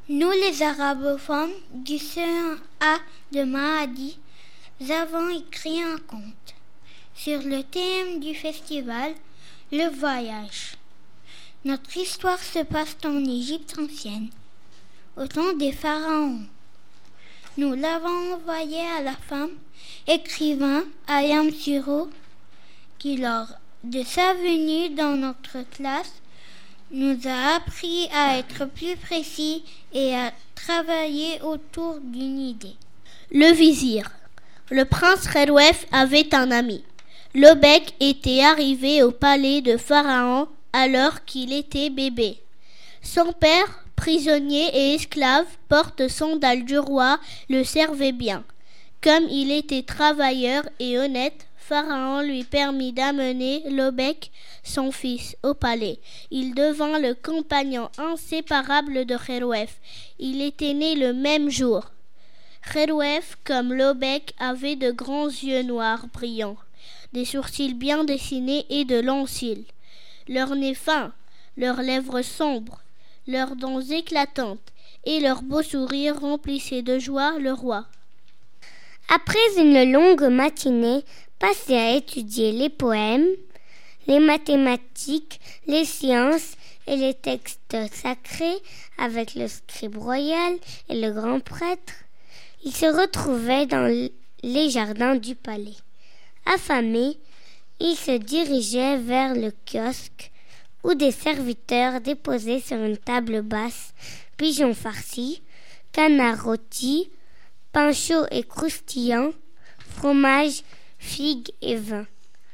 Nous, les arabophones du CEA de Mahadi, avons écrit un conte sur le thème du festival, le voyage. Notre histoire se passe en Égypte ancienne, au temps des pharaons. Nous l'avons envoyé à la femme écrivain Ayam Siro, qui lors de sa venue dans notre classe nous a appris à être plus précis et à travailler autour d'une idée. Le vizir. Le prince Khedouef avait un ami. Lobek était arrivé au palais de Pharaon alors qu'il était bébé. Son père, prisonnier et esclave, porte-sandales du roi, le servait bien. Comme il était travailleur et honnête, Pharaon lui permit d'amener Lobek, son fils, au palais. Il devint le compagnon inséparable de Khedouef. Il était né le même jour. Khedouef, comme Lobek, avait de grands yeux noirs brillants, des sourcils bien dessinés et de longs cils, leur nez fin, leurs lèvres sombres, leurs dents éclatantes et leur beau sourire remplissaient de joie le roi. Après une longue matinée passée à étudier les poèmes, les mathématiques, les sciences et les textes sacrés avec le scribe royal et le grand prêtre, il se retrouvait dans les jardins du palais. Affamé, il se dirigeait vers le kiosque où des serviteurs déposaient sur une table basse pigeons farcis, canards rôtis, pain chaud et croustillant, fromage, figues et vin.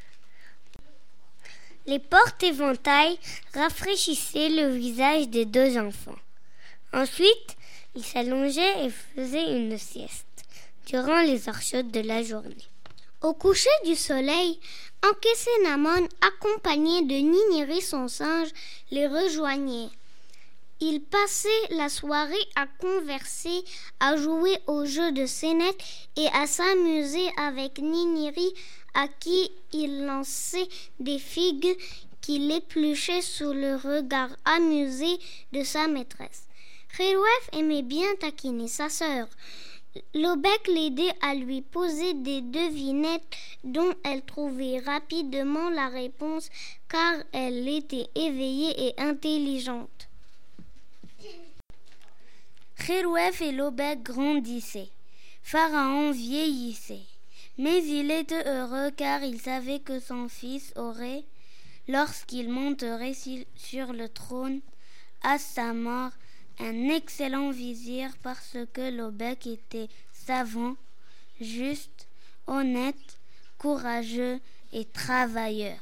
Les porte-éventails rafraîchissaient le visage des deux enfants. Ensuite, ils s'allongeaient et faisaient une sieste durant les heures chaudes de la journée. Au coucher du soleil, Ankhesenamun, accompagné de Niniri son singe, les rejoignait. Ils passaient la soirée à converser, à jouer aux jeux de scénette et à s'amuser avec Niniri, à qui il lançait des figues qu'il épluchait sous le regard amusé de sa maîtresse. Khedouef aimait bien taquiner sa sœur. Lobek l'aidait à lui poser des devinettes dont elle trouvait rapidement la réponse car elle était éveillée et intelligente. Khedouef et Lobek grandissaient. Pharaon vieillissait. Mais il était heureux car il savait que son fils aurait, lorsqu'il monterait sur le trône, à sa mort, un excellent vizir parce que Lobek était savant, juste, honnête, courageux et travailleur.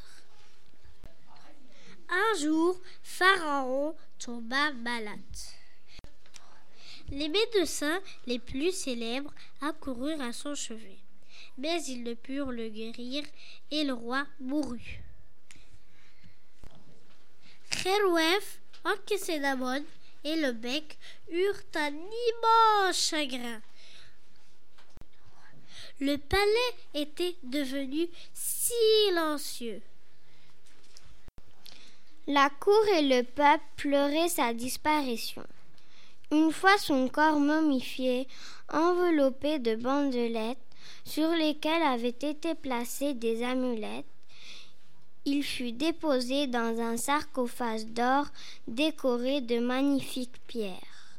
Un jour, Pharaon tomba malade. Les médecins les plus célèbres accoururent à son chevet, mais ils ne purent le guérir et le roi mourut. Khedouef, Ankhesenamun et Lobek eurent un immense chagrin. Le palais était devenu silencieux. La cour et le peuple pleuraient sa disparition. Une fois son corps momifié, enveloppé de bandelettes sur lesquelles avaient été placées des amulettes, il fut déposé dans un sarcophage d'or décoré de magnifiques pierres.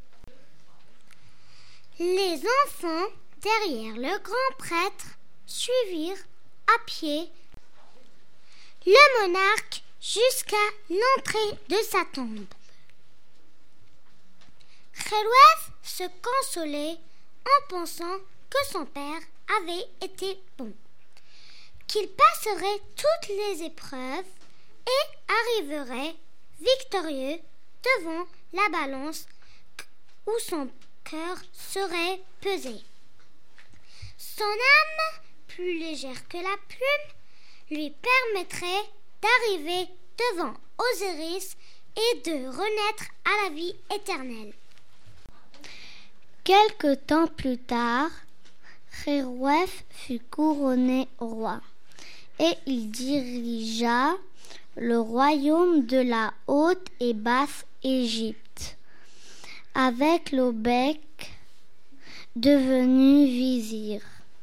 Les enfants, derrière le grand prêtre, suivirent à pied le monarque jusqu'à l'entrée de sa tombe. Khedouef se consolait en pensant que son père avait été bon, qu'il passerait toutes les épreuves et arriverait victorieux devant la balance où son cœur serait pesé. Son âme, plus légère que la plume, lui permettrait d'arriver devant Osiris et de renaître à la vie éternelle. Quelque temps plus tard, Khedouef fut couronné roi et il dirigea le royaume de la Haute et Basse Égypte. avec Lobek, devenu vizir.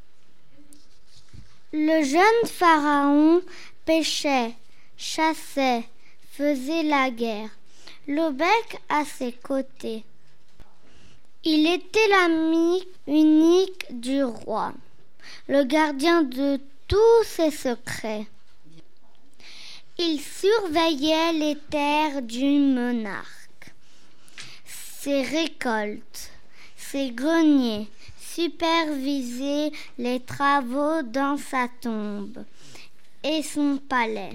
Le jeune pharaon pêchait, chassait, faisait la guerre. Lobek à ses côtés. Il était l'ami unique du roi, le gardien de tous ses secrets. Il surveillait les terres du monarque, ses récoltes, ses greniers, supervisait les travaux dans sa tombe et son palais.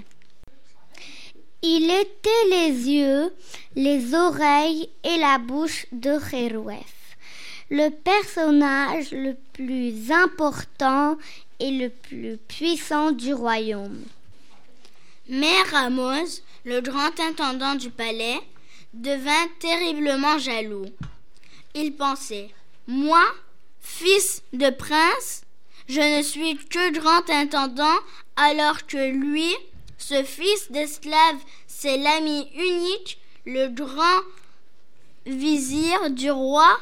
Il était les yeux, les oreilles et la bouche de Khérouef, le personnage le plus important et le plus puissant du royaume. Mais Ramose, le grand intendant du palais, devint terriblement jaloux. Il pensait, moi, fils de prince, je ne suis que grand intendant, alors que lui, ce fils d'esclave, c'est l'ami unique, le grand vizir du roi.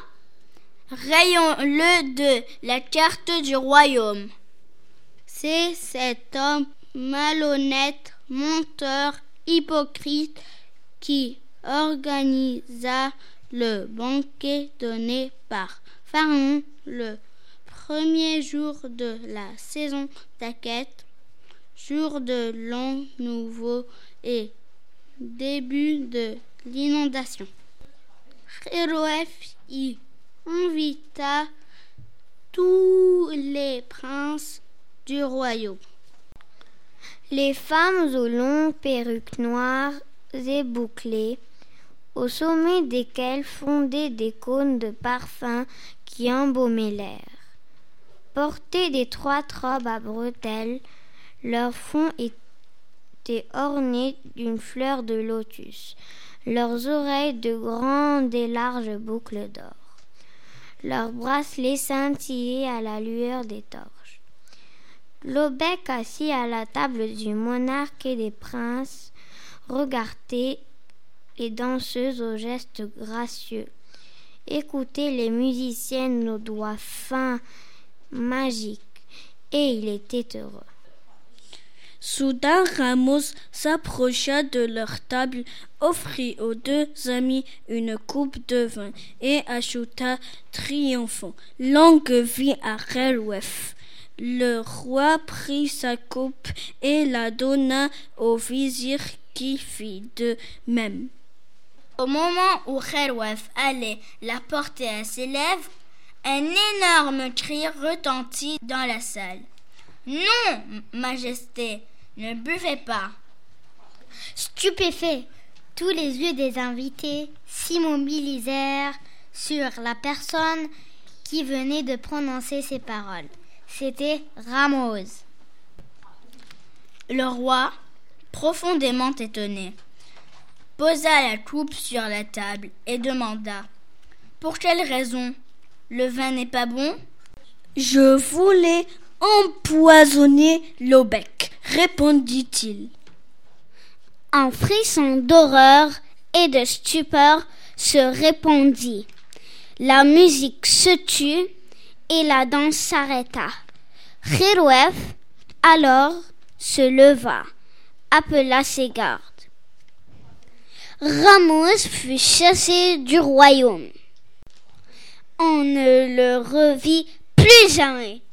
Rayons-le de la carte du royaume. C'est cet homme malhonnête, menteur, hypocrite, qui organisa le banquet donné par Pharaon le premier jour de la saison d'Aquête, jour de l'an nouveau et début de l'inondation. Khérouef y invita tous les princes du royaume. Les femmes aux longues perruques noires et bouclées, au sommet desquelles fondaient des cônes de parfum qui embaumaient l'air, portaient d'étroites robes à bretelles, leur front était orné d'une fleur de lotus, leurs oreilles de grandes et larges boucles d'or. Leurs bracelets scintillaient à la lueur des torches. Lobek, assis à la table du monarque et des princes, regardait les danseuses aux gestes gracieux, écoutait les musiciennes aux doigts fins, magiques, et il était heureux. Soudain, Ramose s'approcha de leur table, offrit aux deux amis une coupe de vin et ajouta triomphant: longue vie à Khérouef. Le roi prit sa coupe et la donna au vizir qui fit de même. Au moment où Khérouef allait la porter à ses lèvres, un énorme cri retentit dans la salle. « Non, Majesté, ne buvez pas !» Stupéfaits, tous les yeux des invités s'immobilisèrent sur la personne qui venait de prononcer ces paroles. C'était Ramose. Le roi, profondément étonné, posa la coupe sur la table et demanda: « Pour quelle raison? Le vin n'est pas bon ?» « Je voulais empoisonner Lobek, répondit-il. Un frisson d'horreur et de stupeur se répandit. La musique se tut et la danse s'arrêta. Khérouef, alors, se leva, appela ses gardes. Ramose fut chassé du royaume. On ne le revit plus jamais.